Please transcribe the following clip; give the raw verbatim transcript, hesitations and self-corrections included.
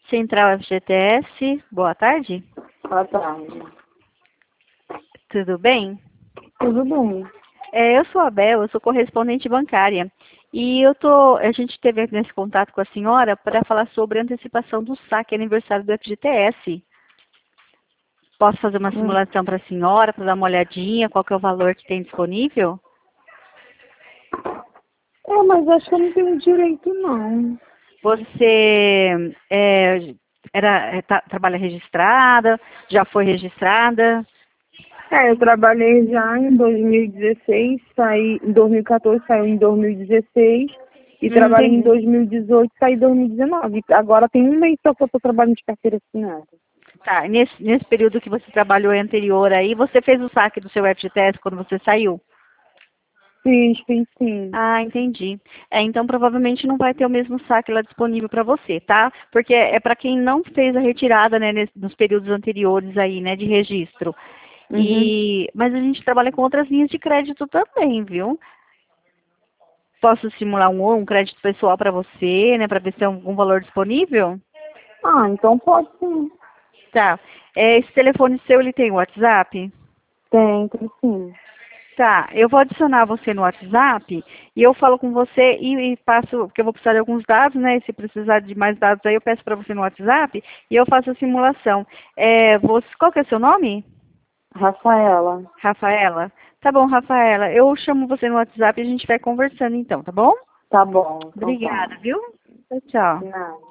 Central F G T S, boa tarde. Boa tarde. Tudo bem? Tudo bem. É, eu sou a Bel, eu sou correspondente bancária. E eu tô, a gente teve nesse contato com a senhora para falar sobre a antecipação do saque aniversário do F G T S. Posso fazer uma Hum. simulação para a senhora, para dar uma olhadinha, qual que é o valor que tem disponível? É, mas acho que eu não tenho direito, não. Você é, era, é, tá- trabalha registrada? Já foi registrada? É, eu trabalhei já em dois mil e dezesseis, saí em dois mil e quatorze, saí em dois mil e dezesseis e Hum, trabalhei em entendi. dois mil e dezoito, saí em dois mil e dezenove. Agora tem um mês só que eu tô trabalhando de carteira assinada. Tá, nesse, nesse período que você trabalhou anterior aí, você fez o saque do seu F G T S quando você saiu? Fiz, fiz sim. Ah, entendi. É, então provavelmente não vai ter o mesmo saque lá disponível para você, tá? Porque é para quem não fez a retirada, né, nesse- nos períodos anteriores aí, né, de registro. Uhum. E, mas a gente trabalha com outras linhas de crédito também, viu? Posso simular um, um crédito pessoal para você, né, para ver se tem algum valor disponível? Ah, então pode sim. Tá. É, esse telefone seu, ele tem WhatsApp? Tem, tem sim. Tá, eu vou adicionar você no WhatsApp e eu falo com você e, e passo, porque eu vou precisar de alguns dados, né? Se precisar de mais dados aí, eu peço para você no WhatsApp e eu faço a simulação. É, você, qual que é o seu nome? Rafaela. Rafaela? Tá bom, Rafaela. Eu chamo você no WhatsApp e a gente vai conversando então, tá bom? Tá bom, então tá. Obrigada, viu? Tchau, tchau. Não.